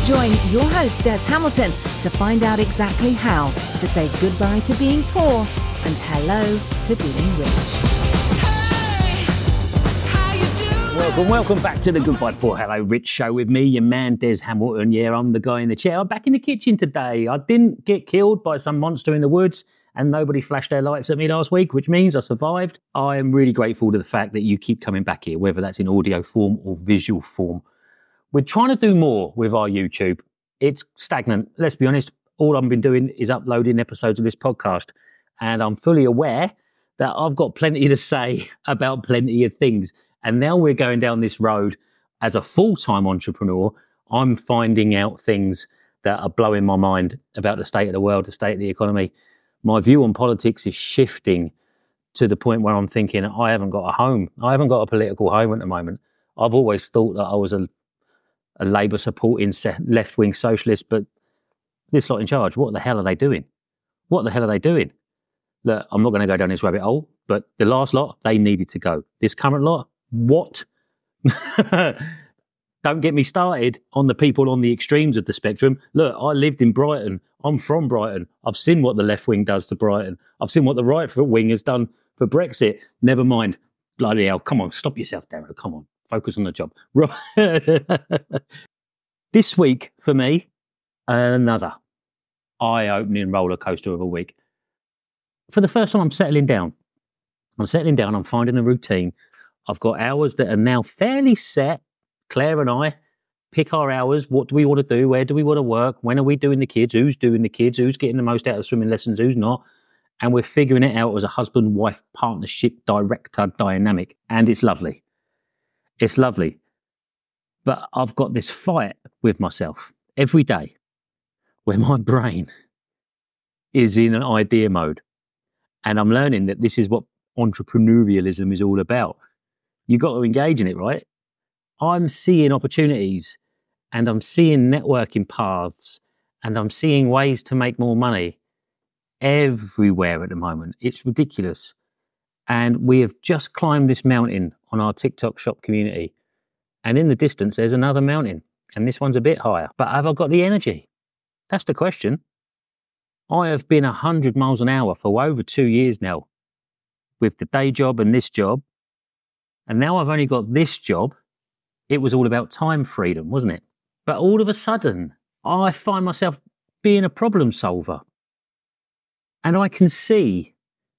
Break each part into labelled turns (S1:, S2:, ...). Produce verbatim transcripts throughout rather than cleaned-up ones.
S1: Join your host, Des Hamilton, to find out exactly how to say goodbye to being poor and hello to being rich.
S2: Welcome, welcome back to the Goodbye Poor Hello Rich show with me, your man Des Hamilton. Yeah, I'm the guy in the chair. I'm back in the kitchen today. I didn't get killed by some monster in the woods and nobody flashed their lights at me last week, which means I survived. I am really grateful to the fact that you keep coming back here, whether that's in audio form or visual form. We're trying to do more with our YouTube. It's stagnant. Let's be honest. All I've been doing is uploading episodes of this podcast. And I'm fully aware that I've got plenty to say about plenty of things. And now we're going down this road as a full-time entrepreneur. I'm finding out things that are blowing my mind about the state of the world, the state of the economy. My view on politics is shifting to the point where I'm thinking I haven't got a home. I haven't got a political home at the moment. I've always thought that I was a, a Labour supporting left-wing socialist, but this lot in charge, what the hell are they doing? What the hell are they doing? Look, I'm not going to go down this rabbit hole, but the last lot, they needed to go. This current lot, what? Don't get me started on the people on the extremes of the spectrum. Look, I lived in Brighton. I'm from Brighton. I've seen what the left wing does to Brighton. I've seen what the right wing has done for Brexit. Never mind. Bloody hell. Come on, stop yourself, Darren. Come on. Focus on the job. Right. This week, for me, another eye-opening roller coaster of a week. For the first time, I'm settling down. I'm settling down. I'm finding a routine. I've got hours that are now fairly set. Claire and I pick our hours. What do we want to do? Where do we want to work? When are we doing the kids? Who's doing the kids? Who's getting the most out of swimming lessons? Who's not? And we're figuring it out as a husband-wife partnership director dynamic. And it's lovely. It's lovely. But I've got this fight with myself every day where my brain is in an idea mode. And I'm learning that this is what entrepreneurialism is all about. You got to engage in it, right? I'm seeing opportunities and I'm seeing networking paths and I'm seeing ways to make more money everywhere at the moment. It's ridiculous. And we have just climbed this mountain on our TikTok shop community. And in the distance, there's another mountain. And this one's a bit higher. But have I got the energy? That's the question. I have been one hundred miles an hour for over two years now with the day job and this job. And now I've only got this job. It was all about time freedom, wasn't it? But all of a sudden, I find myself being a problem solver. And I can see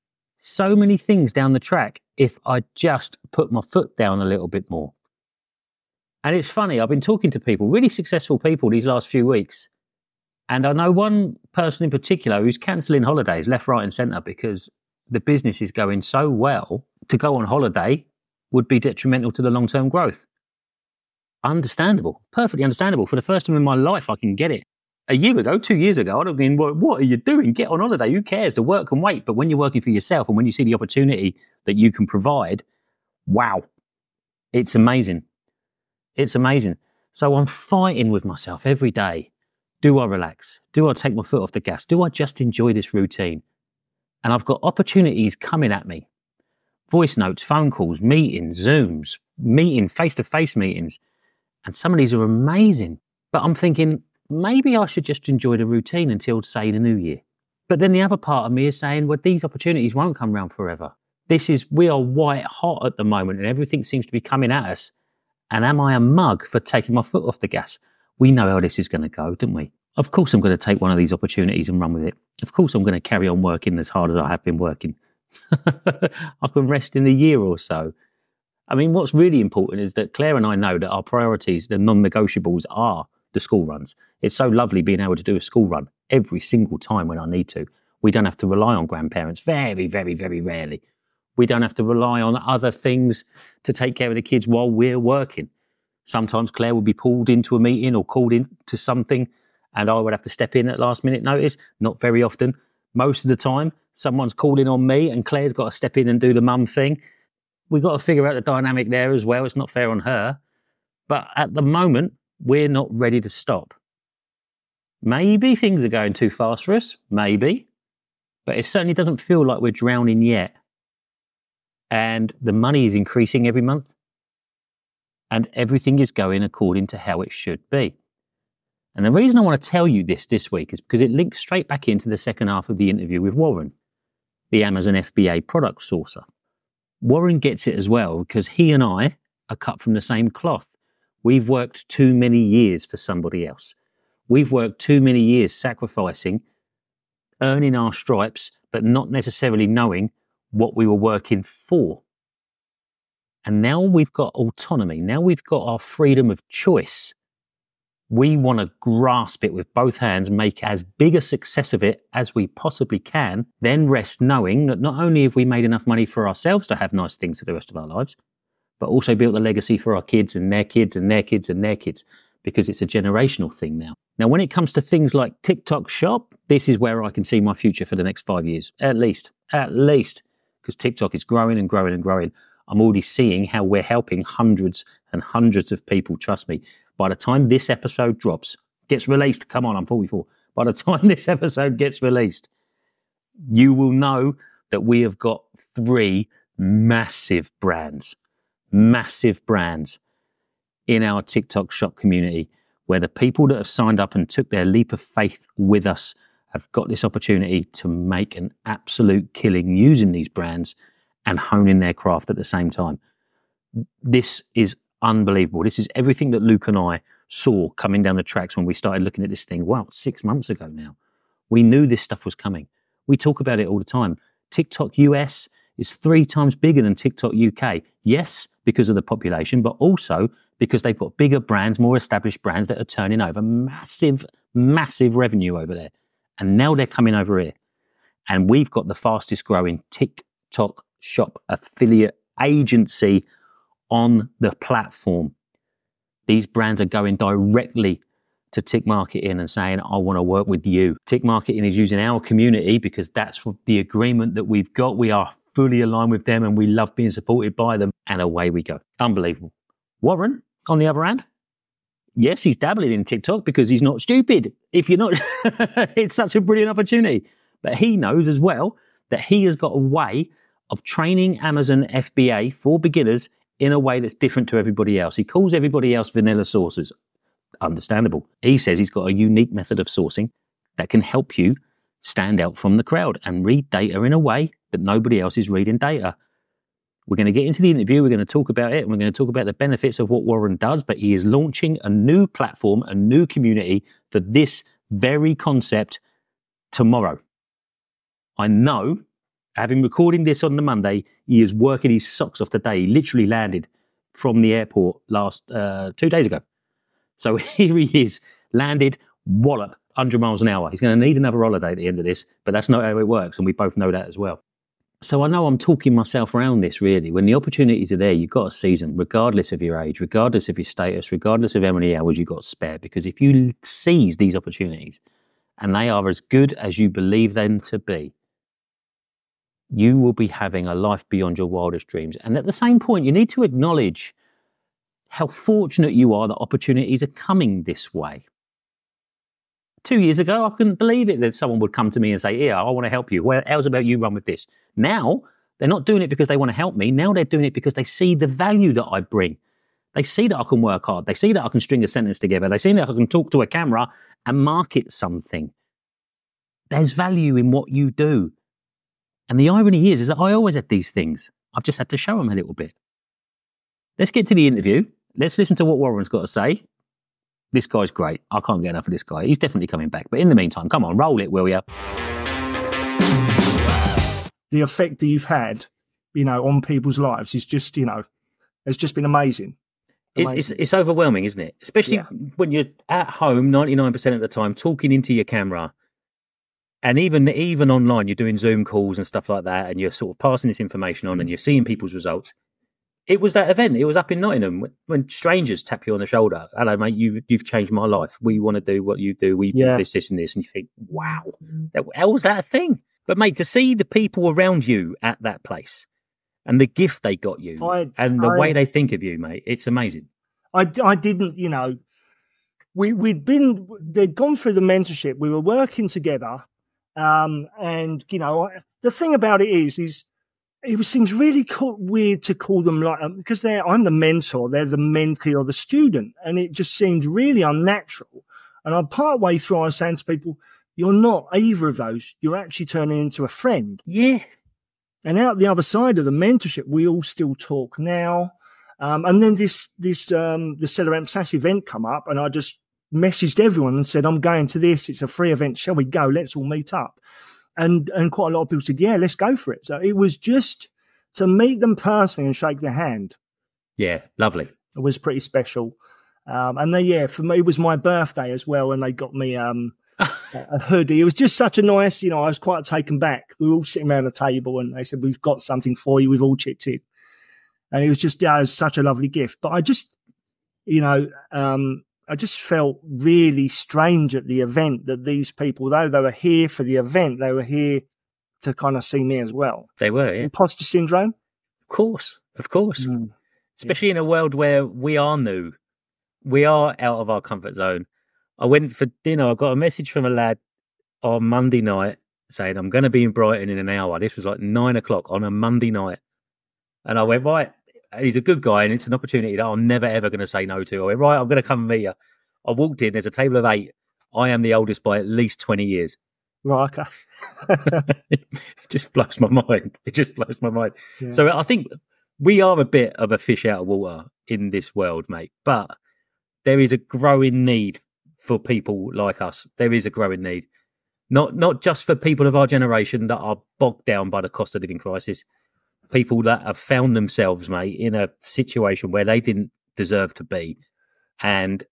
S2: so many things down the track if I just put my foot down a little bit more. And it's funny, I've been talking to people, really successful people these last few weeks. And I know one person in particular who's cancelling holidays left, right and centre because the business is going so well. To go on holiday would be detrimental to the long-term growth. Understandable, perfectly understandable. For the first time in my life, I can get it. A year ago, two years ago, I'd have been, what, what are you doing? Get on holiday. Who cares? The work can wait. But when you're working for yourself and when you see the opportunity that you can provide, wow, it's amazing. It's amazing. So I'm fighting with myself every day. Do I relax? Do I take my foot off the gas? Do I just enjoy this routine? And I've got opportunities coming at me. Voice notes, phone calls, meetings, Zooms, meeting, face-to-face meetings. And some of these are amazing. But I'm thinking, maybe I should just enjoy the routine until, say, the new year. But then the other part of me is saying, well, these opportunities won't come round forever. This is, we are white hot at the moment and everything seems to be coming at us. And am I a mug for taking my foot off the gas? We know how this is going to go, don't we? Of course I'm going to take one of these opportunities and run with it. Of course I'm going to carry on working as hard as I have been working. I can rest in a year or so. I mean, what's really important is that Claire and I know that our priorities, the non-negotiables, are the school runs. It's so lovely being able to do a school run every single time when I need to. We don't have to rely on grandparents very, very, very rarely. We don't have to rely on other things to take care of the kids while we're working. Sometimes Claire will be pulled into a meeting or called into something and I would have to step in at last minute notice. Not very often. Most of the time, someone's calling on me and Claire's got to step in and do the mum thing. We've got to figure out the dynamic there as well. It's not fair on her. But at the moment, we're not ready to stop. Maybe things are going too fast for us. Maybe. But it certainly doesn't feel like we're drowning yet. And the money is increasing every month. And everything is going according to how it should be. And the reason I want to tell you this this week is because it links straight back into the second half of the interview with Warren, the Amazon F B A product sourcer. Warren gets it as well because he and I are cut from the same cloth. We've worked too many years for somebody else. We've worked too many years sacrificing, earning our stripes, but not necessarily knowing what we were working for. And now we've got autonomy. Now we've got our freedom of choice. We want to grasp it with both hands, make as big a success of it as we possibly can, then rest knowing that not only have we made enough money for ourselves to have nice things for the rest of our lives, but also built a legacy for our kids and their kids and their kids and their kids, because it's a generational thing now. Now, when it comes to things like TikTok Shop, this is where I can see my future for the next five years, at least, at least, because TikTok is growing and growing and growing. I'm already seeing how we're helping hundreds and hundreds of people. Trust me, by the time this episode drops, gets released, come on, I'm forty-four. By the time this episode gets released, you will know that we have got three massive brands, massive brands in our TikTok Shop community, where the people that have signed up and took their leap of faith with us have got this opportunity to make an absolute killing using these brands and honing their craft at the same time. This is unbelievable. This is everything that Luke and I saw coming down the tracks when we started looking at this thing. Wow, six months ago now. We knew this stuff was coming. We talk about it all the time. TikTok U S is three times bigger than TikTok U K. Yes, because of the population, but also because they've got bigger brands, more established brands that are turning over massive, massive revenue over there. And now they're coming over here. And we've got the fastest growing TikTok Shop affiliate agency on the platform. These brands are going directly to Tick Marketing and saying, I want to work with you. Tick Marketing is using our community because that's the agreement that we've got. We are fully aligned with them and we love being supported by them. And away we go. Unbelievable. Warren, on the other hand, yes, he's dabbling in TikTok because he's not stupid. If you're not, it's such a brilliant opportunity. But he knows as well that he has got a way of training Amazon F B A for beginners in a way that's different to everybody else. He calls everybody else vanilla sourcers. Understandable. He says he's got a unique method of sourcing that can help you stand out from the crowd and read data in a way that nobody else is reading data. We're going to get into the interview. We're going to talk about it. And we're going to talk about the benefits of what Warren does. But he is launching a new platform, a new community for this very concept tomorrow. I know, having recording this on the Monday, he is working his socks off today. He literally landed from the airport last uh, two days ago. So here he is, landed, wallop, one hundred miles an hour. He's going to need another holiday at the end of this, but that's not how it works. And we both know that as well. So I know I'm talking myself around this, really. When the opportunities are there, you've got to seize them, regardless of your age, regardless of your status, regardless of how many hours you've got spare. Because if you seize these opportunities, and they are as good as you believe them to be, you will be having a life beyond your wildest dreams. And at the same point, you need to acknowledge how fortunate you are that opportunities are coming this way. Two years ago, I couldn't believe it that someone would come to me and say, "Here, I want to help you. Well, how's about you run with this?" Now, they're not doing it because they want to help me. Now they're doing it because they see the value that I bring. They see that I can work hard. They see that I can string a sentence together. They see that I can talk to a camera and market something. There's value in what you do. And the irony is, is that I always had these things. I've just had to show them a little bit. Let's get to the interview. Let's listen to what Warren's got to say. This guy's great. I can't get enough of this guy. He's definitely coming back. But in the meantime, come on, roll it, will you?
S3: The effect that you've had, you know, on people's lives is just, you know, has just been amazing. amazing.
S2: It's, it's, it's overwhelming, isn't it? Especially
S3: Yeah.
S2: when you're at home ninety-nine percent of the time talking into your camera. And even even online, you're doing Zoom calls and stuff like that, and you're sort of passing this information on and you're seeing people's results. It was that event. It was up in Nottingham when, when strangers tap you on the shoulder. "Hello, mate, you've, you've changed my life. We want to do what you do. We
S3: Yeah.
S2: do this, this, and this." And you think, wow, that, how was that a thing? But, mate, to see the people around you at that place and the gift they got you
S3: I-
S2: and the
S3: I-
S2: way they think of you, mate, it's amazing.
S3: I, I didn't, you know, we, we'd been, they'd gone through the mentorship. We were working together. Um, and, you know, the thing about it is, is it was, seems really co- weird to call them like, um, because they're, I'm the mentor, they're the mentee or the student. And it just seemed really unnatural. And I'm part way through, I was saying to people, you're not either of those. You're actually turning into a friend.
S2: Yeah.
S3: And out the other side of the mentorship, we all still talk now. Um, and then this, this, um, the Cellarant S A S event come up, and I just messaged everyone and said, I'm going to this. It's a free event. Shall we go? Let's all meet up. And, and quite a lot of people said, yeah, let's go for it. So it was just to meet them personally and shake their hand.
S2: Yeah. Lovely.
S3: It was pretty special. Um, and they, yeah, for me, it was my birthday as well. And they got me, um, a hoodie. It was just such a nice, you know, I was quite taken back. We were all sitting around the table and they said, we've got something for you. We've all chipped in. And it was just, yeah, it was such a lovely gift. But I just, you know, um, I just felt really strange at the event that these people, though they were here for the event, they were here to kind of see me as well.
S2: They were, yeah.
S3: Imposter syndrome?
S2: Of course, of course.
S3: Mm.
S2: Especially yeah. in a world where we are new. We are out of our comfort zone. I went for dinner. I got a message from a lad on Monday night saying, I'm going to be in Brighton in an hour. This was like nine o'clock on a Monday night. And I went, right, he's a good guy and it's an opportunity that I'm never, ever going to say no to. I went, right, I'm going to come and meet you. I walked in, there's a table of eight. I am the oldest by at least twenty years.
S3: Right, okay.
S2: It just blows my mind. It just blows my mind.
S3: Yeah.
S2: So I think we are a bit of a fish out of water in this world, mate. But there is a growing need for people like us. There is a growing need. Not not just for people of our generation that are bogged down by the cost of living crisis. People that have found themselves, mate, in a situation where they didn't deserve to be. And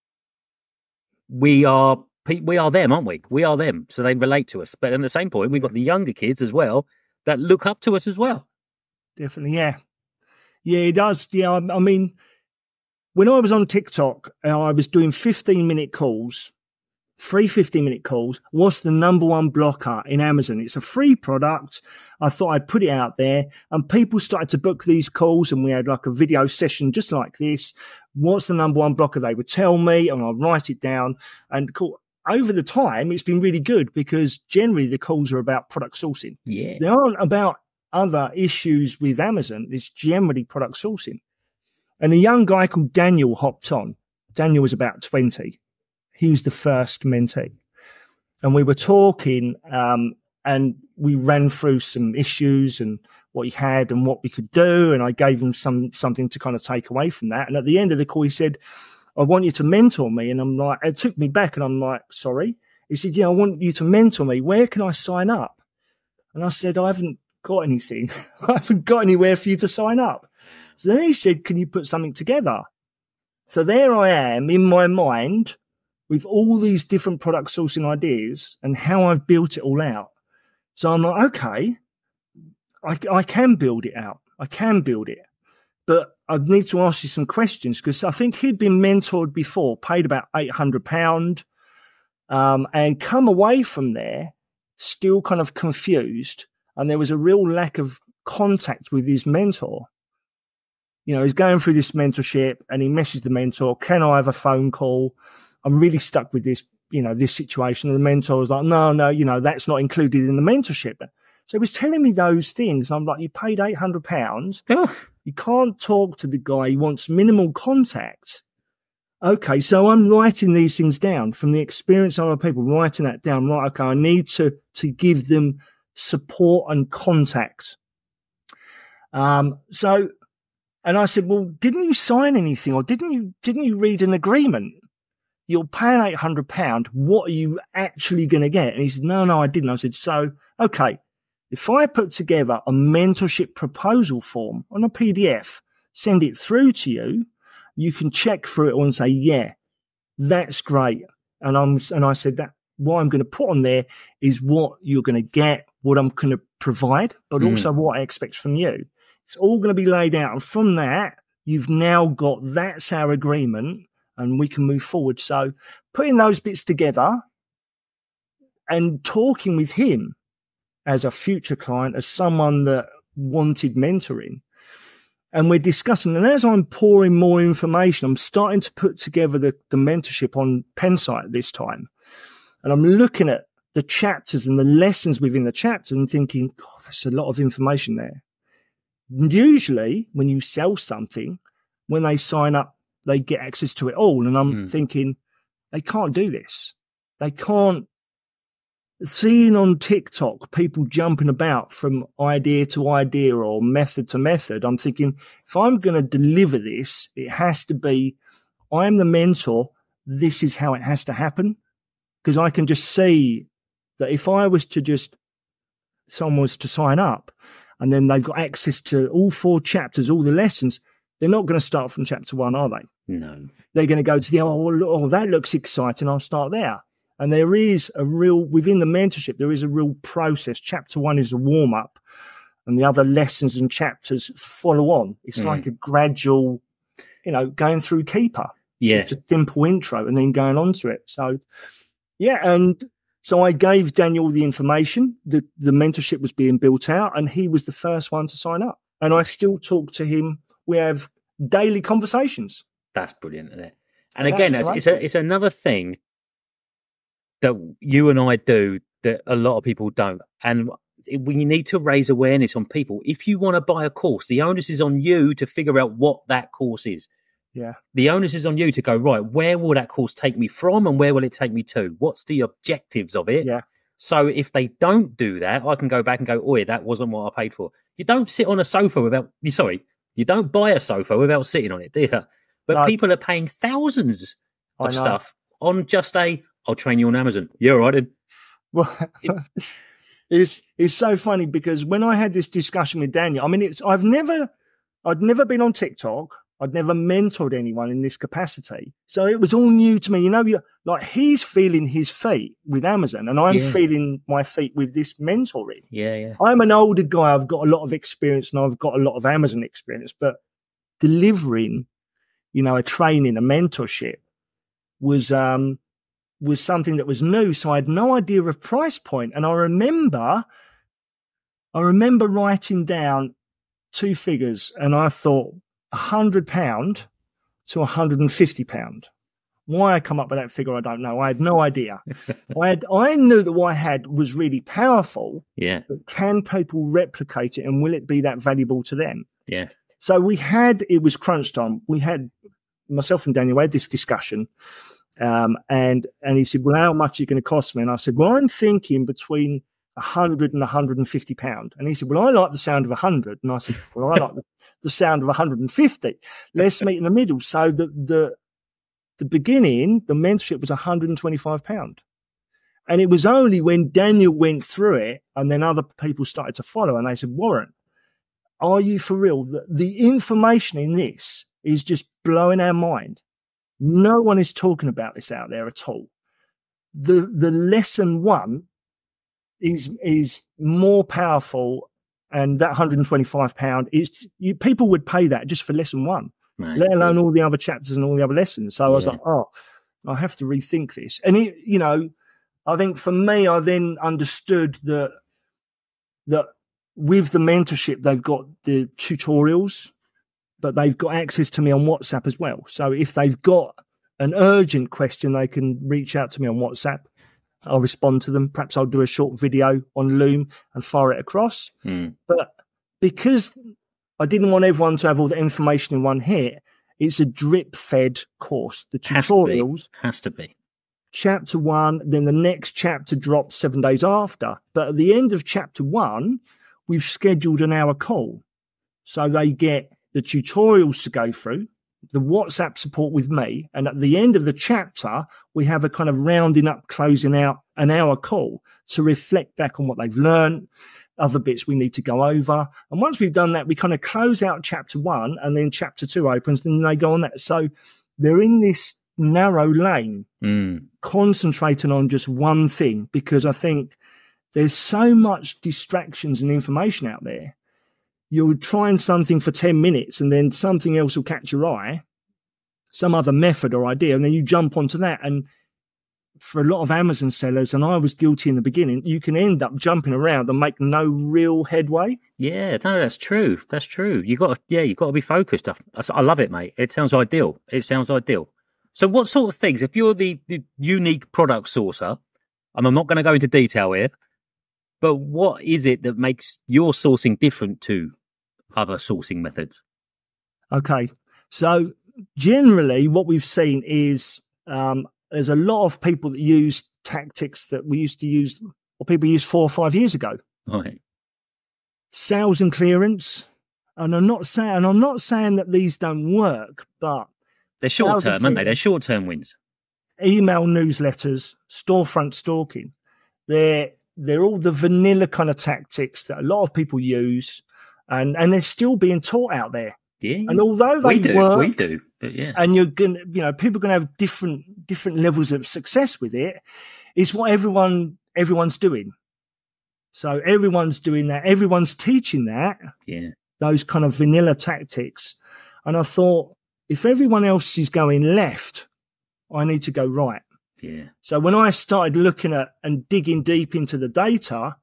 S2: we are we are them, aren't we? We are them. So they relate to us. But at the same point, we've got the younger kids as well that look up to us as well.
S3: Definitely, yeah. Yeah, it does. Yeah, I, I mean, when I was on TikTok and I was doing fifteen-minute calls, free fifteen-minute calls, what's the number one blocker in Amazon? It's a free product. I thought I'd put it out there, and people started to book these calls, and we had like a video session just like this. What's the number one blocker? They would tell me, and I'd write it down. And cool. Over the time, it's been really good because generally the calls are about product sourcing.
S2: Yeah.
S3: They aren't about other issues with Amazon. It's generally product sourcing. And a young guy called Daniel hopped on. Daniel was about twenty. He was the first mentee. And we were talking, um, and we ran through some issues and what he had and what we could do. And I gave him some something to kind of take away from that. And at the end of the call, he said, I want you to mentor me. And I'm like, it took me back and I'm like, sorry. He said, yeah, I want you to mentor me. Where can I sign up? And I said, I haven't got anything. I haven't got anywhere for you to sign up. So then he said, can you put something together? So there I am in my mind with all these different product sourcing ideas and how I've built it all out. So I'm like, okay, I, I can build it out. I can build it. But I need to ask you some questions because I think he'd been mentored before, paid about eight hundred pounds, um, and come away from there still kind of confused. And there was a real lack of contact with his mentor. You know, he's going through this mentorship and he messaged the mentor, can I have a phone call? I'm really stuck with this, you know, this situation. And the mentor was like, no, no, you know, that's not included in the mentorship. So he was telling me those things. And I'm like, you paid eight hundred pounds. You can't talk to the guy. He wants minimal contact. Okay, so I'm writing these things down from the experience of other people, writing that down. Right, okay, I need to, to give them support and contact. Um, so, and I said, well, didn't you sign anything or didn't you, didn't you read an agreement? You're paying eight hundred pounds. What are you actually going to get? And he said, no, no, I didn't. I said, so, okay. If I put together a mentorship proposal form on a P D F, send it through to you, you can check through it all and say, yeah, that's great. And I'm, and I said that what I'm going to put on there is what you're going to get, what I'm going to provide, but mm. also what I expect from you. It's all going to be laid out. And from that, you've now got that's our agreement and we can move forward. So putting those bits together and talking with him as a future client, as someone that wanted mentoring. And we're discussing, and as I'm pouring more information, I'm starting to put together the, the mentorship on Pensight this time. And I'm looking at the chapters and the lessons within the chapter and thinking, God, that's a lot of information there. Usually when you sell something, when they sign up, they get access to it all. And I'm mm. thinking, they can't do this. They can't. Seeing on TikTok people jumping about from idea to idea or method to method, I'm thinking, if I'm going to deliver this, it has to be, I'm the mentor, this is how it has to happen. Because I can just see that if I was to just, someone was to sign up and then they've got access to all four chapters, all the lessons, they're not going to start from chapter one, are they?
S2: No.
S3: They're going to go to the, oh, oh, that looks exciting, I'll start there. And there is a real, within the mentorship, there is a real process. Chapter one is a warm up and the other lessons and chapters follow on. It's mm. like a gradual, you know, going through Keeper.
S2: Yeah.
S3: It's a simple intro and then going on to it. So, yeah. And so I gave Daniel the information. The, the mentorship was being built out and he was the first one to sign up. And I still talk to him. We have daily conversations.
S2: That's brilliant, isn't it? And again, it's, it's, a, it's another thing that you and I do that a lot of people don't. And we need to raise awareness on people. If you want to buy a course, the onus is on you to figure out what that course is.
S3: Yeah.
S2: The onus is on you to go, right, where will that course take me from and where will it take me to? What's the objectives of it?
S3: Yeah.
S2: So if they don't do that, I can go back and go, oi, that wasn't what I paid for. You don't sit on a sofa without, sorry, you don't buy a sofa without sitting on it, do you? But no. People are paying thousands of stuff on just a, I'll train you on Amazon. Yeah, all right then.
S3: Well, it's it's so funny because when I had this discussion with Daniel, I mean, it's I've never, I'd never been on TikTok. I'd never mentored anyone in this capacity, so it was all new to me. You know, you're, like he's feeling his feet with Amazon, and I'm yeah. feeling my feet with this mentoring.
S2: Yeah, yeah.
S3: I'm an older guy. I've got a lot of experience, and I've got a lot of Amazon experience, but delivering, you know, a training, a mentorship was um. was something that was new. So I had no idea of price point. And I remember, I remember writing down two figures and I thought a hundred pound to a hundred and fifty pound. Why I come up with that figure, I don't know. I had no idea. I had, I knew that what I had was really powerful.
S2: Yeah.
S3: But can people replicate it and will it be that valuable to them?
S2: Yeah.
S3: So we had, it was crunch time. We had, myself and Daniel had this discussion. Um, and, and he said, well, how much is it going to cost me? And I said, well, I'm thinking between a hundred and a hundred and fifty pound. And he said, well, I like the sound of a hundred. And I said, well, I like the, the sound of a hundred and fifty. Let's meet in the middle. So the, the, the beginning, the mentorship was a hundred and twenty-five pound. And it was only when Daniel went through it and then other people started to follow and they said, Warren, are you for real? The, the information in this is just blowing our mind. No one is talking about this out there at all. The the lesson one is is more powerful, and that one hundred and twenty-five pound is you, people would pay that just for lesson one, right. Let alone all the other chapters and all the other lessons. So yeah. I was like, oh, I have to rethink this. And it, you know, I think for me, I then understood that that with the mentorship, they've got the tutorials. But they've got access to me on WhatsApp as well. So if they've got an urgent question, they can reach out to me on WhatsApp. I'll respond to them. Perhaps I'll do a short video on Loom and fire it across.
S2: Mm.
S3: But because I didn't want everyone to have all the information in one hit, it's a drip-fed course. The tutorials
S2: has to be. Has to be.
S3: Chapter one, then the next chapter drops seven days after. But at the end of chapter one, we've scheduled an hour call. So they get the tutorials to go through, the WhatsApp support with me, and at the end of the chapter, we have a kind of rounding up, closing out an hour call to reflect back on what they've learned, other bits we need to go over. And once we've done that, we kind of close out chapter one and then chapter two opens, and then they go on that. So they're in this narrow lane,
S2: mm.
S3: concentrating on just one thing, because I think there's so much distractions and information out there. You'll try something for ten minutes and then something else will catch your eye, some other method or idea, and then you jump onto that. And for a lot of Amazon sellers, and I was guilty in the beginning, you can end up jumping around and make no real headway.
S2: Yeah, no, that's true. That's true. You got to, yeah, you got to be focused. I, I love it, mate. It sounds ideal. It sounds ideal. So what sort of things, if you're the, the unique product sourcer, and I'm not going to go into detail here, but what is it that makes your sourcing different to other sourcing methods?
S3: Okay. So generally what we've seen is um, there's a lot of people that use tactics that we used to use, or people used four or five years ago.
S2: Right.
S3: Sales and clearance. And I'm not saying, and I'm not saying that these don't work, but
S2: they're short term, aren't they? They're short term wins.
S3: Email newsletters, storefront stalking. They're they're all the vanilla kind of tactics that a lot of people use, and and they're still being taught out there.
S2: Yeah.
S3: And although they
S2: we do,
S3: work,
S2: we do, but yeah.
S3: And you're gonna, you know, people are gonna have different different levels of success with it. It's what everyone everyone's doing. So everyone's doing that. Everyone's teaching that.
S2: Yeah.
S3: Those kind of vanilla tactics. And I thought, if everyone else is going left, I need to go right.
S2: Yeah.
S3: So when I started looking at and digging deep into the data,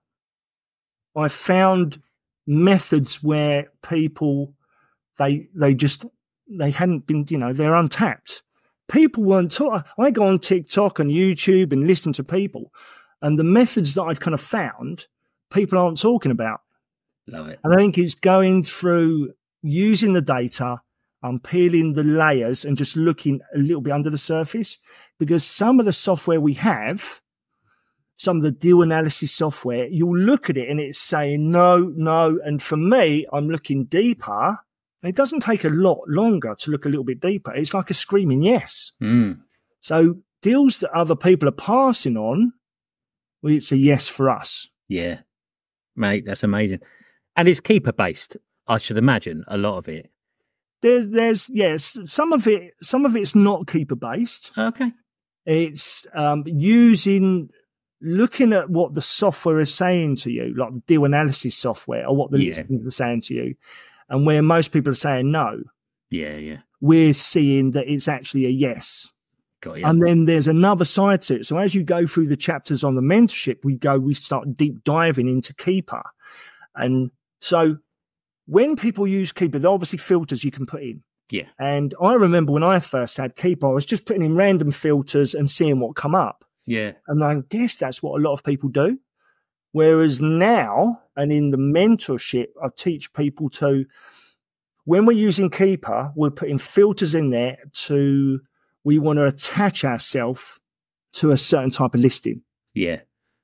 S3: I found methods where people, they they just, they hadn't been, you know, they're untapped. People weren't taught. I go on TikTok and YouTube and listen to people, and the methods that I'd kind of found, people aren't talking about.
S2: Love it.
S3: And I think it's going through using the data, um, peeling the layers and just looking a little bit under the surface, because some of the software we have, some of the deal analysis software, you'll look at it and it's saying no, no. And for me, I'm looking deeper. And it doesn't take a lot longer to look a little bit deeper. It's like a screaming yes.
S2: Mm.
S3: So deals that other people are passing on, well, it's a yes for us.
S2: Yeah. Mate, that's amazing. And it's keeper based, I should imagine, a lot of it.
S3: There's, there's, yes, some of it, some of it's not keeper based.
S2: Okay.
S3: It's um, using, looking at what the software is saying to you, like the deal analysis software, or what the
S2: Yeah.
S3: listings are saying to you, and where most people are saying no,
S2: Yeah, yeah.
S3: we're seeing that it's actually a yes.
S2: Got you.
S3: And then there's another side to it. So as you go through the chapters on the mentorship, we go, we start deep diving into Keeper. And so when people use Keeper, there are obviously filters you can put in.
S2: Yeah.
S3: And I remember when I first had Keeper, I was just putting in random filters and seeing what come up.
S2: Yeah.
S3: And I guess that's what a lot of people do. Whereas now, and in the mentorship, I teach people to, when we're using Keeper, we're putting filters in there to, we want to attach ourselves to a certain type of listing.
S2: Yeah.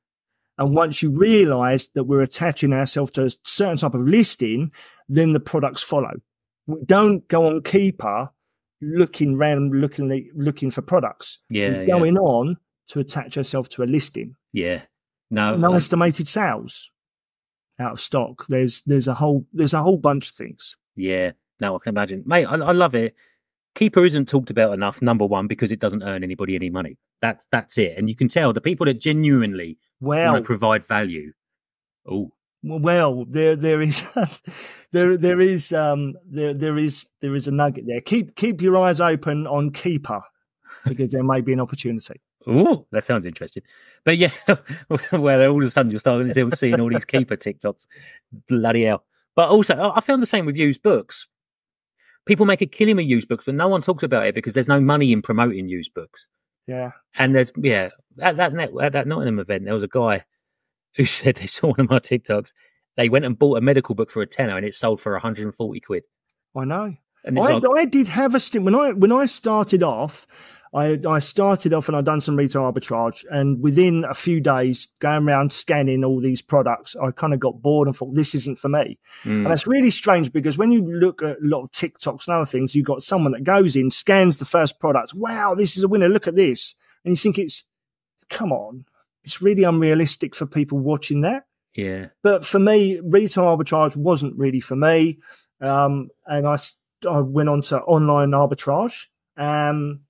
S3: And once you realize that we're attaching ourselves to a certain type of listing, then the products follow. We don't go on Keeper looking random, looking, looking for products.
S2: Yeah.
S3: We're
S2: yeah.
S3: going on to attach ourselves to a listing.
S2: Yeah. No.
S3: No
S2: I-
S3: estimated sales out of stock. There's, there's a whole, there's a whole bunch of things.
S2: Yeah. No, I can imagine. Mate, I, I love it. Keeper isn't talked about enough, number one, because it doesn't earn anybody any money. That's that's it. And you can tell the people that genuinely
S3: Well,
S2: want to provide value. Oh,
S3: well, there there is there there is um there there is there is a nugget there. Keep keep your eyes open on Keeper, because there may be an opportunity.
S2: oh, that sounds interesting. But yeah, well, all of a sudden you're starting to see all these Keeper TikToks. Bloody hell. But also, I I found the same with used books. People make a killing with used books, but no one talks about it because there's no money in promoting used books.
S3: Yeah.
S2: And there's, yeah, at that, net, at that Nottingham event, there was a guy who said they saw one of my TikToks. They went and bought a medical book for a tenner and it sold for one hundred forty quid.
S3: I know.
S2: And it's
S3: I,
S2: like,
S3: I did have a stint when I when I started off. I I started off and I'd done some retail arbitrage, and within a few days, going around scanning all these products, I kind of got bored and thought, this isn't for me.
S2: mm,
S3: And that's really strange, because when you look at a lot of TikToks and other things, you've got someone that goes in, scans the first product. Wow, this is a winner. Look at this. And you think it's, come on, it's really unrealistic for people watching that.
S2: yeah,
S3: But for me, retail arbitrage wasn't really for me. Um, and I, I went on to online arbitrage. Um,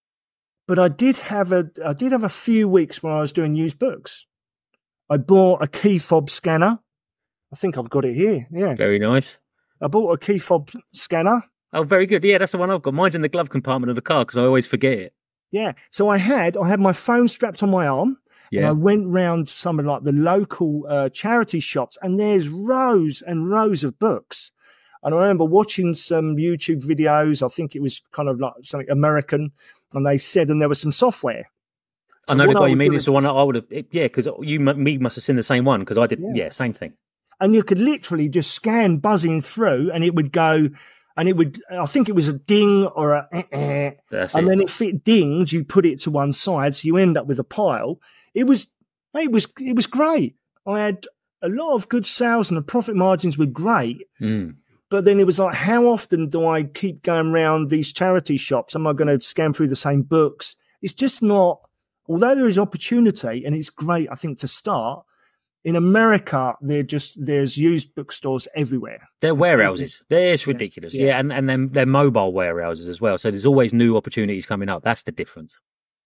S3: but I did have a, I did have a few weeks when I was doing used books. I bought a key fob scanner. I think I've got it here. Yeah.
S2: very nice.
S3: I bought a key fob scanner.
S2: Oh, very good. Yeah, that's the one I've got. Mine's in the glove compartment of the car because I always forget it.
S3: Yeah. So I had, I had my phone strapped on my arm. And I
S2: Yeah,
S3: went round some of like the local uh, charity shops, and there's rows and rows of books. And I remember watching some YouTube videos. I think it was kind of like something American, and they said, and there was some software.
S2: I
S3: So
S2: know the
S3: what
S2: guy
S3: I
S2: you
S3: would
S2: mean.
S3: do
S2: It's
S3: is-
S2: the one that I would have. It, yeah, because you, m- me, must have seen the same one because I did.
S3: Yeah.
S2: Yeah. same thing.
S3: And you could literally just scan buzzing through, and it would go, and it would, I think it was a ding or a, eh, eh,
S2: That's
S3: and
S2: it.
S3: then if it dinged, you put it to one side, so you end up with a pile. It was, it was, it was great. I had a lot of good sales, and the profit margins were great.
S2: Mm.
S3: But then it was like, how often do I keep going around these charity shops? Am I going to scan through the same books? It's just not, although there is opportunity, and it's great, I think, to start. In America, they're just, there's used bookstores everywhere.
S2: They're warehouses. They're it's ridiculous. Yeah,
S3: Yeah.
S2: and, and then they're mobile warehouses as well. So there's always new opportunities coming up. That's the difference.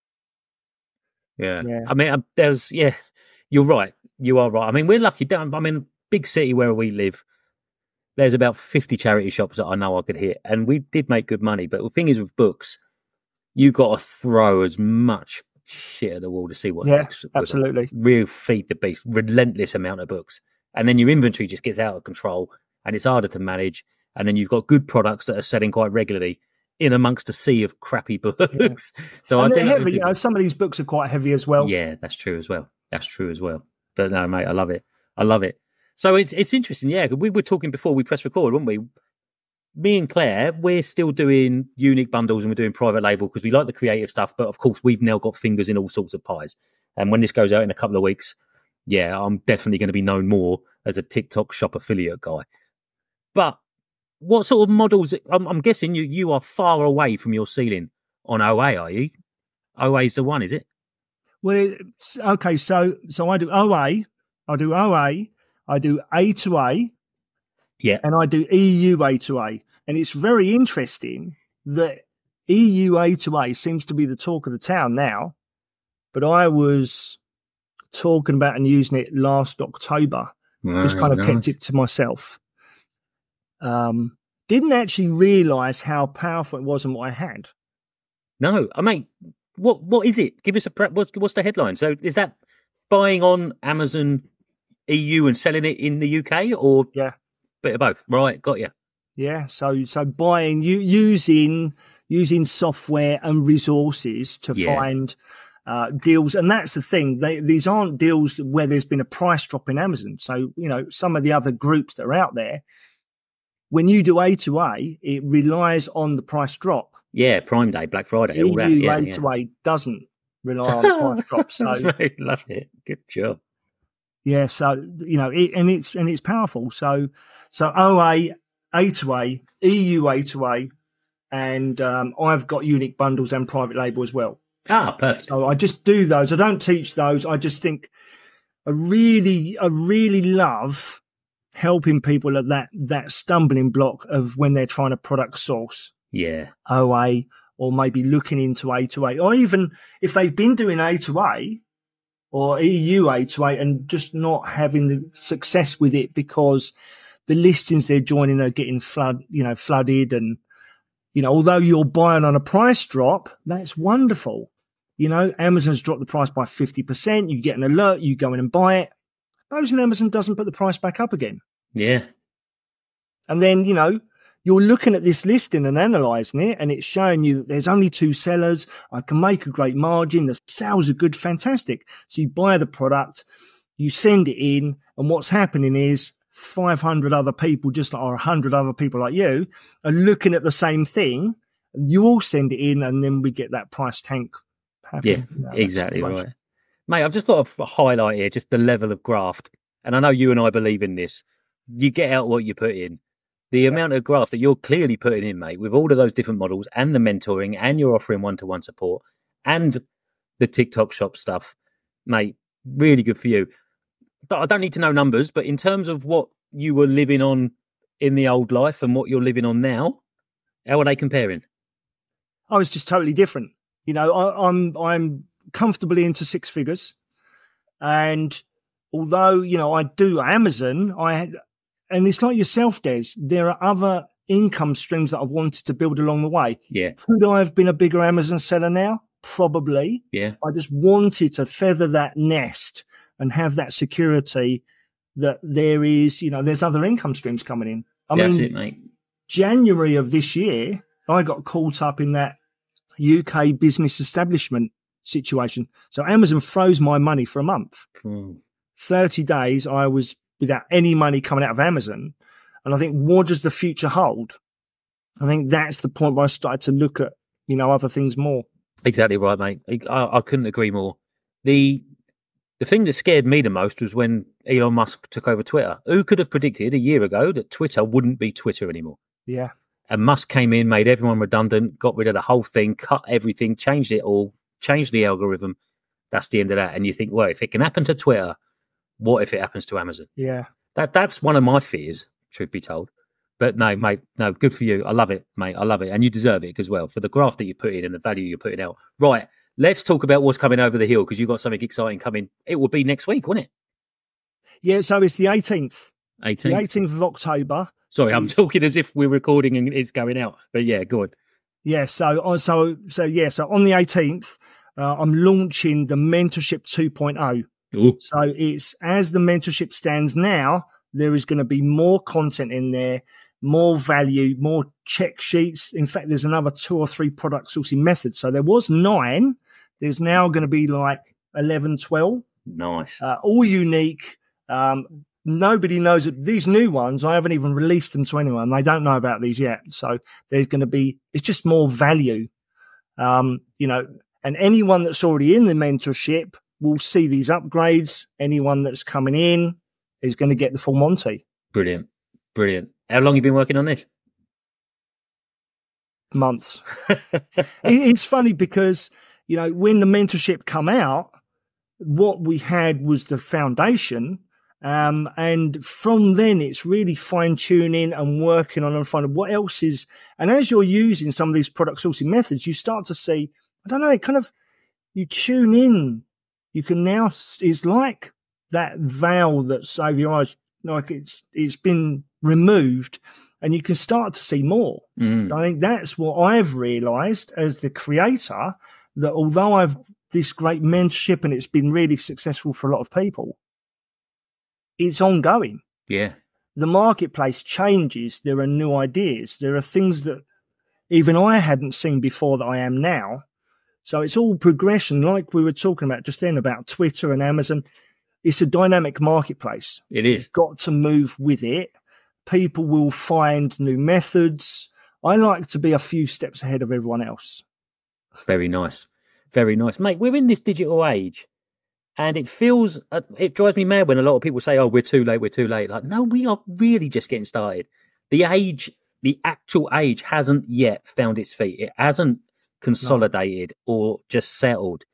S2: Yeah.
S3: Yeah.
S2: I mean, um, there's, yeah, you're right. You are right. I mean, we're lucky. Down, I mean, big city where we live, there's about fifty charity shops that I know I could hit. And we did make good money. But the thing is with books, you got to throw as much shit at the wall to see what
S3: Yeah,
S2: next.
S3: absolutely.
S2: Real feed the beast, relentless amount of books. And then your inventory just gets out of control and it's harder to manage. And then you've got good products that are selling quite regularly in amongst a sea of crappy books. Yeah. So
S3: and
S2: I
S3: they're
S2: think
S3: heavy. You know, some of these books are quite heavy as well.
S2: Yeah, that's true as well. That's true as well. But no, mate, I love it. I love it. So it's it's interesting. Yeah, we were talking before we press record, weren't we? Me and Claire, we're still doing unique bundles and we're doing private label because we like the creative stuff. But of course, we've now got fingers in all sorts of pies. And when this goes out in a couple of weeks, yeah, I'm definitely going to be known more as a TikTok shop affiliate guy. But what sort of models? I'm, I'm guessing you, you are far away from your ceiling on O A, are you? O A is the one, is it?
S3: Well, okay, so so I do O A, I do O A, I do A to A.
S2: Yeah.
S3: And I do E U A to A. And it's very interesting that E U A to A seems to be the talk of the town now. But I was talking about and using it last October. Right, just kind of nice. Kept it to myself. Um, didn't actually realise how powerful it was and what I had.
S2: No, I mean, what what is it? Give us a pre- what's, what's the headline? So is that buying on Amazon E U and selling it in the U K, or
S3: yeah?
S2: Bit of both, right? Got you.
S3: Yeah, so so buying you using using software and resources to yeah. find uh, deals, and that's the thing. They, these aren't deals where there's been a price drop in Amazon. So you know some of the other groups that are out there, when you do A to A, it relies on the price drop.
S2: Yeah, Prime Day, Black Friday, all that. Yeah,
S3: A
S2: yeah.
S3: to A doesn't rely on the price drop. So
S2: love it. Good job.
S3: Yeah, so you know, it, and it's and it's powerful. So, so O A, A to A, E U A to A, and um, I've got unique bundles and private label as well.
S2: Ah, perfect.
S3: So I just do those. I don't teach those. I just think I really, I really love helping people at that that stumbling block of when they're trying to product source.
S2: Yeah,
S3: O A, or maybe looking into A to A, or even if they've been doing A to A. Or E U A to A, and just not having the success with it because the listings they're joining are getting flood, you know, flooded. And, you know, although you're buying on a price drop, that's wonderful. You know, Amazon's dropped the price by fifty percent. You get an alert, you go in and buy it. Suppose Amazon doesn't put the price back up again.
S2: Yeah.
S3: And then, you know, you're looking at this listing and analysing it, and it's showing you that there's only two sellers. I can make a great margin. The sales are good, fantastic. So you buy the product, you send it in, and what's happening is five hundred other people, just like, or one hundred other people like you, are looking at the same thing. And you all send it in, and then we get that price tank happening.
S2: Yeah,
S3: you know,
S2: exactly right. Mate, I've just got to highlight here just the level of graft. And I know you and I believe in this. You get out what you put in. The yeah. amount of graft that you're clearly putting in, mate, with all of those different models and the mentoring, and you're offering one-to-one support and the TikTok shop stuff, mate, really good for you. I don't need to know numbers, but in terms of what you were living on in the old life and what you're living on now, how are they comparing?
S3: I was just totally different. You know, I, I'm I'm comfortably into six figures, and although you know I do Amazon, I had. And it's like yourself, Des. There are other income streams that I've wanted to build along the way.
S2: Yeah.
S3: Could I have been a bigger Amazon seller now? Probably.
S2: Yeah.
S3: I just wanted to feather that nest and have that security that there is, you know, there's other income streams coming in. I
S2: That's
S3: mean,
S2: it, mate.
S3: January of this year, I got caught up in that U K business establishment situation. So Amazon froze my money for a month.
S2: Mm.
S3: thirty days, I was without any money coming out of Amazon. And I think, what does the future hold? I think that's the point where I started to look at, you know, other things more.
S2: Exactly right, mate. I, I couldn't agree more. The the thing that scared me the most was when Elon Musk took over Twitter. Who could have predicted a year ago that Twitter wouldn't be Twitter anymore?
S3: Yeah.
S2: And Musk came in, made everyone redundant, got rid of the whole thing, cut everything, changed it all, changed the algorithm. That's the end of that. And you think, well, if it can happen to Twitter, what if it happens to Amazon?
S3: Yeah.
S2: That That's one of my fears, truth be told. But no, mate, no, good for you. I love it, mate. I love it. And you deserve it as well for the graft that you put in and the value you're putting out. Right. Let's talk about what's coming over the hill because you've got something exciting coming. It will be next week, won't it?
S3: Yeah. So it's the eighteenth.
S2: eighteenth.
S3: The eighteenth of October.
S2: Sorry, I'm talking as if we're recording and it's going out. But yeah, go on.
S3: Yeah. So, so, so yeah. So on the eighteenth, uh, I'm launching the Mentorship two point oh.
S2: Ooh.
S3: So it's as the mentorship stands now, there is going to be more content in there, more value, more check sheets. In fact, there's another two or three product sourcing methods. So there was nine. There's now going to be like eleven, twelve.
S2: Nice.
S3: Uh, all unique. Um, nobody knows it. These new ones, I haven't even released them to anyone. They don't know about these yet. So there's going to be, it's just more value. Um, you know, and anyone that's already in the mentorship will see these upgrades. Anyone that's coming in is going to get the full Monty.
S2: Brilliant. Brilliant. How long have you been working on this?
S3: Months. it, it's funny because, you know, when the mentorship come out, what we had was the foundation. Um, and from then it's really fine tuning and working on and finding what else is. And as you're using some of these product sourcing methods, you start to see, I don't know, it kind of, you tune in. You can now, it's like that veil that save your eyes, like it's, it's been removed and you can start to see more.
S2: Mm.
S3: I think that's what I've realized as the creator, that although I've this great mentorship and it's been really successful for a lot of people, it's ongoing.
S2: Yeah.
S3: The marketplace changes. There are new ideas. There are things that even I hadn't seen before that I am now. So it's all progression, like we were talking about just then about Twitter and Amazon. It's a dynamic marketplace.
S2: It is.
S3: You've got to move with it. People will find new methods. I like to be a few steps ahead of everyone else.
S2: Very nice. Very nice. Mate, we're in this digital age and it feels, uh, it drives me mad when a lot of people say, oh, we're too late, we're too late. Like, no, we are really just getting started. The age, the actual age hasn't yet found its feet. It hasn't consolidated no. or just settled.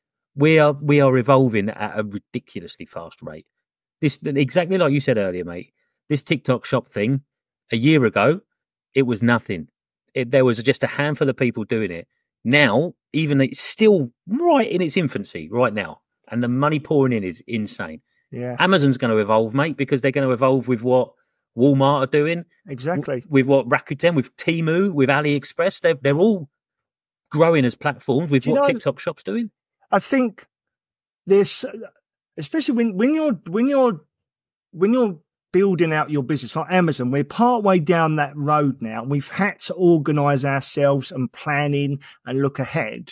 S2: We are, we are evolving at a ridiculously fast rate. This, exactly like you said earlier, mate, this TikTok shop thing, a year ago, it was nothing. It, there was just a handful of people doing it. Now, even it's still right in its infancy right now, and the money pouring in is insane.
S3: Yeah,
S2: Amazon's going to evolve, mate, because they're going to evolve with what Walmart are doing.
S3: Exactly.
S2: W- with what Rakuten, with Temu, with AliExpress. They're, they're all growing as platforms with
S3: Do
S2: what
S3: know,
S2: TikTok Shop's doing.
S3: I think there's, especially when, when you're, when you're, when you're building out your business like Amazon, we're partway down that road now. We've had to organize ourselves and planning and look ahead.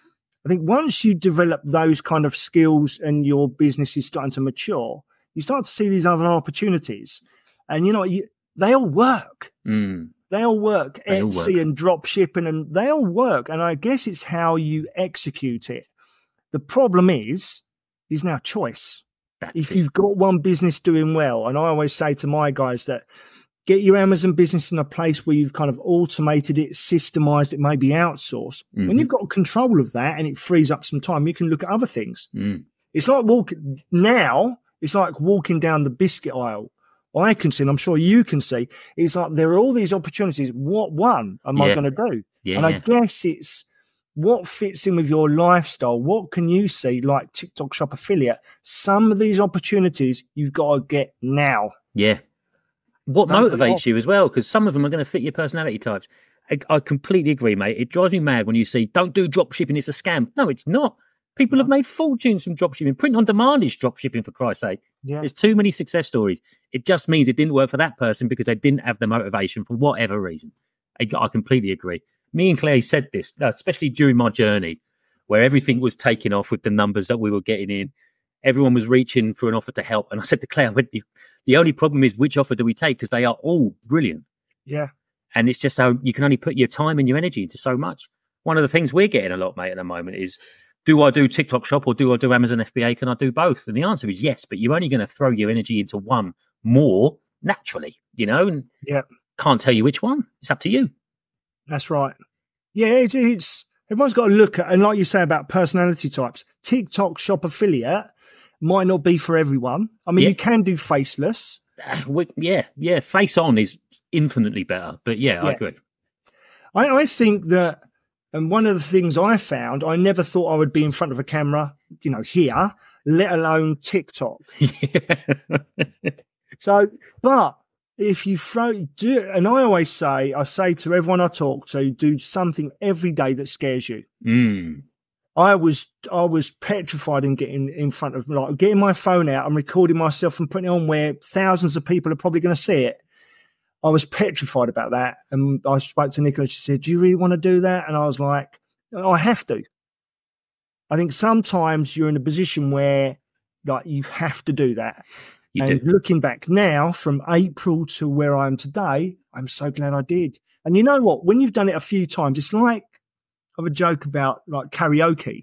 S3: I think once you develop those kind of skills and your business is starting to mature, you start to see these other opportunities. And, you know, you, they all work.
S2: Mm.
S3: They all work.
S2: They all
S3: Etsy
S2: work.
S3: and drop shipping, and they all work. And I guess it's how you execute it. The problem is, is now choice.
S2: That's
S3: if
S2: it.
S3: you've got one business doing well, and I always say to my guys that get your Amazon business in a place where you've kind of automated it, systemized it, maybe outsourced.
S2: Mm-hmm.
S3: When you've got control of that and it frees up some time, you can look at other things.
S2: Mm.
S3: It's like walking now, it's like walking down the biscuit aisle. I can see, and I'm sure you can see, it's like there are all these opportunities. What one am
S2: Yeah.
S3: I going to do?
S2: Yeah.
S3: And I guess it's what fits in with your lifestyle. What can you see, like TikTok Shop affiliate? Some of these opportunities you've got to get now.
S2: Yeah. What
S3: Don't
S2: motivates
S3: put
S2: you as well? Because some of them are going to fit your personality types. I, I completely agree, mate. It drives me mad when you see, don't do drop shipping, it's a scam. No, it's not. People have made fortunes from drop shipping. Print on demand is drop shipping, for Christ's sake.
S3: Yeah.
S2: There's too many success stories. It just means it didn't work for that person because they didn't have the motivation for whatever reason. I, I completely agree. Me and Claire said this, especially during my journey, where everything was taking off with the numbers that we were getting in. Everyone was reaching for an offer to help. And I said to Claire, the only problem is which offer do we take? Because they are all brilliant.
S3: Yeah.
S2: And it's just so you can only put your time and your energy into so much. One of the things we're getting a lot, mate, at the moment is, do I do TikTok Shop or do I do Amazon F B A? Can I do both? And the answer is yes, but you're only going to throw your energy into one more naturally, you know, and
S3: yeah.
S2: can't tell you which one. It's up to you.
S3: That's right. Yeah, it's, it's everyone's got to look at, and like you say about personality types, TikTok Shop affiliate might not be for everyone. I mean,
S2: Yeah.
S3: you can do faceless.
S2: Uh, we, yeah, yeah. Face on is infinitely better, but yeah, I
S3: Yeah.
S2: agree.
S3: I, I think that, and one of the things I found, I never thought I would be in front of a camera, you know, here, let alone TikTok. So, but if you throw, do, and I always say, I say to everyone I talk to, do something every day that scares you.
S2: Mm.
S3: I was, I was petrified in getting in front of, like, getting my phone out and recording myself and putting it on where thousands of people are probably going to see it. I was petrified about that. And I spoke to Nicola. She said, do you really want to do that? And I was like, I have to. I think sometimes you're in a position where, like, you have to do that.
S2: You
S3: and
S2: do.
S3: looking back now from April to where I am today, I'm so glad I did. And you know what? When you've done it a few times, it's like, I have a joke about like karaoke.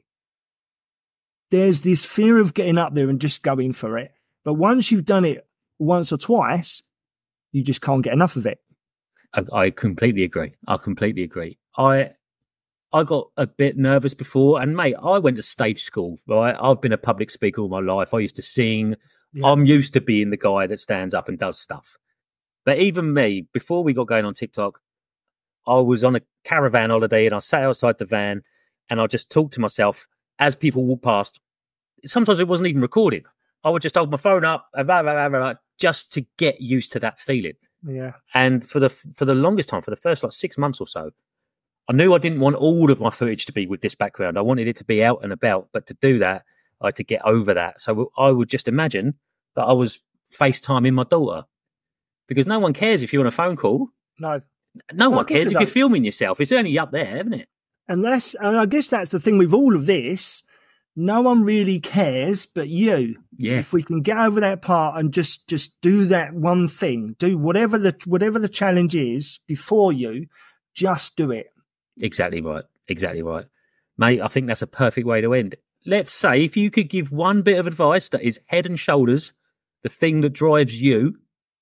S3: There's this fear of getting up there and just going for it. But once you've done it once or twice, you just can't get enough of it.
S2: I, I completely agree. I completely agree. I I got a bit nervous before, and mate, I went to stage school, right? I've been a public speaker all my life. I used to sing.
S3: Yeah.
S2: I'm used to being the guy that stands up and does stuff. But even me, before we got going on TikTok, I was on a caravan holiday and I sat outside the van and I just talked to myself as people walked past. Sometimes it wasn't even recorded. I would just hold my phone up and blah, blah, blah, blah, just to get used to that feeling.
S3: Yeah.
S2: And for the for the longest time, for the first like six months or so, I knew I didn't want all of my footage to be with this background. I wanted it to be out and about. But to do that, I had to get over that. So I would just imagine that I was FaceTiming my daughter, because no one cares if you're on a phone call.
S3: No.
S2: No
S3: No,
S2: one
S3: of course
S2: cares
S3: they
S2: if you're
S3: don't.
S2: filming yourself. It's only up there, isn't it?
S3: And that's, and I guess that's the thing with all of this. No one really cares but you.
S2: Yeah.
S3: If we can get over that part and just, just do that one thing, do whatever the, whatever the challenge is before you, just do it.
S2: Exactly right. Exactly right. Mate, I think that's a perfect way to end. Let's say if you could give one bit of advice that is head and shoulders the thing that drives you.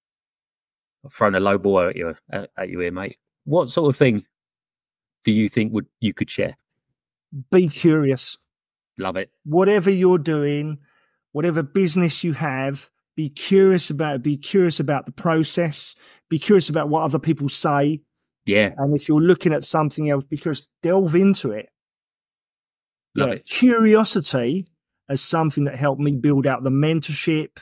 S2: I've thrown a low ball at you, at, at you here, mate. What sort of thing do you think would you could share?
S3: Be curious.
S2: Love it.
S3: Whatever you're doing, whatever business you have, be curious about it. Be curious about the process. Be curious about what other people say.
S2: Yeah.
S3: And if you're looking at something else, be curious, delve into it.
S2: Love
S3: yeah,
S2: it.
S3: Curiosity as something that helped me build out the mentorship.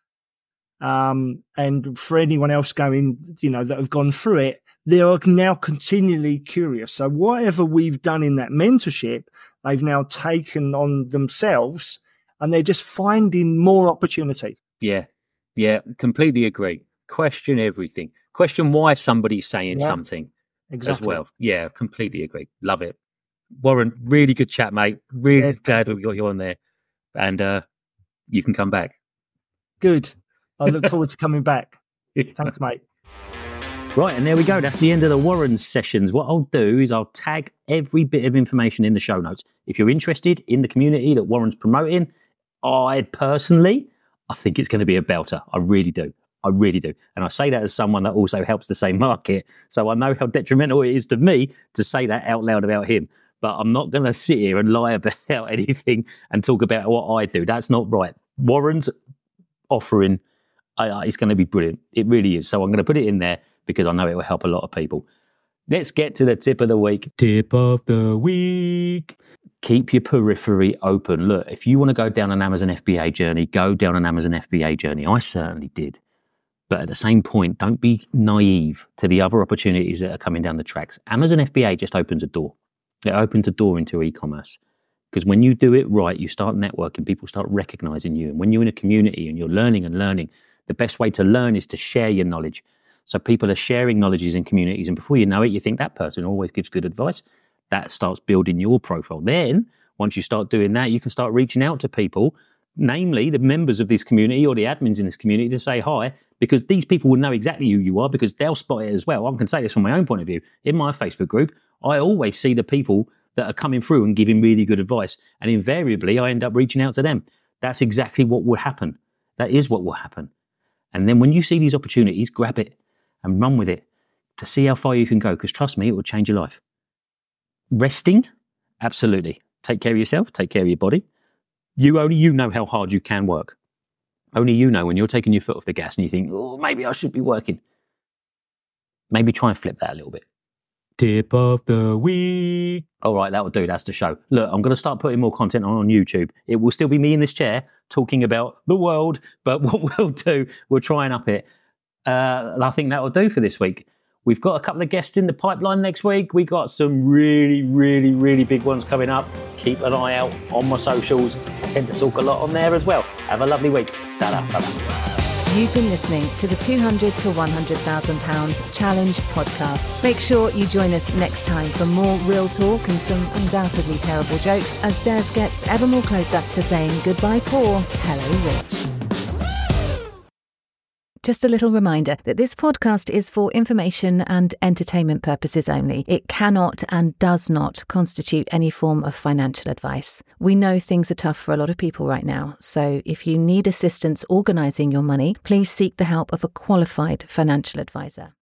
S3: Um, and for anyone else going, you know, that have gone through it, they are now continually curious. So whatever we've done in that mentorship, they've now taken on themselves and they're just finding more opportunity.
S2: Yeah. Yeah. Completely agree. Question everything. Question why somebody's saying
S3: Yeah,
S2: something
S3: exactly.
S2: as well. Yeah. Completely agree. Love it. Warren, really good chat, mate. Really
S3: Yeah.
S2: glad we got you on there. And uh, you can come back.
S3: Good. I look forward to coming back. Thanks, mate.
S2: Right, and there we go. That's the end of the Warren sessions. What I'll do is I'll tag every bit of information in the show notes. If you're interested in the community that Warren's promoting, I personally, I think it's going to be a belter. I really do. I really do. And I say that as someone that also helps the same market. So I know how detrimental it is to me to say that out loud about him. But I'm not going to sit here and lie about anything and talk about what I do. That's not right. Warren's offering, uh, it's going to be brilliant. It really is. So I'm going to put it in there because I know it will help a lot of people. Let's get to the tip of the week. Tip of the week. Keep your periphery open. Look, if you want to go down an Amazon F B A journey, go down an Amazon F B A journey. I certainly did. But at the same point, don't be naive to the other opportunities that are coming down the tracks. Amazon F B A just opens a door. It opens a door into e-commerce. Because when you do it right, you start networking, people start recognizing you. And when you're in a community and you're learning and learning, the best way to learn is to share your knowledge. So people are sharing knowledges in communities. And before you know it, you think that person always gives good advice. That starts building your profile. Then, once you start doing that, you can start reaching out to people namely the members of this community or the admins in this community, to say hi, because these people will know exactly who you are because they'll spot it as well. I can say this from my own point of view. In my Facebook group, I always see the people that are coming through and giving really good advice. And invariably, I end up reaching out to them. That's exactly what will happen. That is what will happen. And then when you see these opportunities, grab it and run with it to see how far you can go. Because trust me, it will change your life. Resting? Absolutely. Take care of yourself. Take care of your body. You only you know how hard you can work. Only you know when you're taking your foot off the gas and you think, oh, maybe I should be working. Maybe try and flip that a little bit. Tip of the week. All right, that will do. That's the show. Look, I'm going to start putting more content on on YouTube. It will still be me in this chair talking about the world, but what we'll do, we'll try and up it. Uh, and I think that will do for this week. We've got a couple of guests in the pipeline next week. We got some really, really, really big ones coming up. Keep an eye out on my socials. I tend to talk a lot on there as well. Have a lovely week. Ta-da. Bye-bye.
S1: You've been listening to the two hundred to one hundred thousand pounds Challenge podcast. Make sure you join us next time for more real talk and some undoubtedly terrible jokes as Des gets ever more closer to saying goodbye poor, hello rich. Just a little reminder that this podcast is for information and entertainment purposes only. It cannot and does not constitute any form of financial advice. We know things are tough for a lot of people right now, so if you need assistance organising your money, please seek the help of a qualified financial advisor.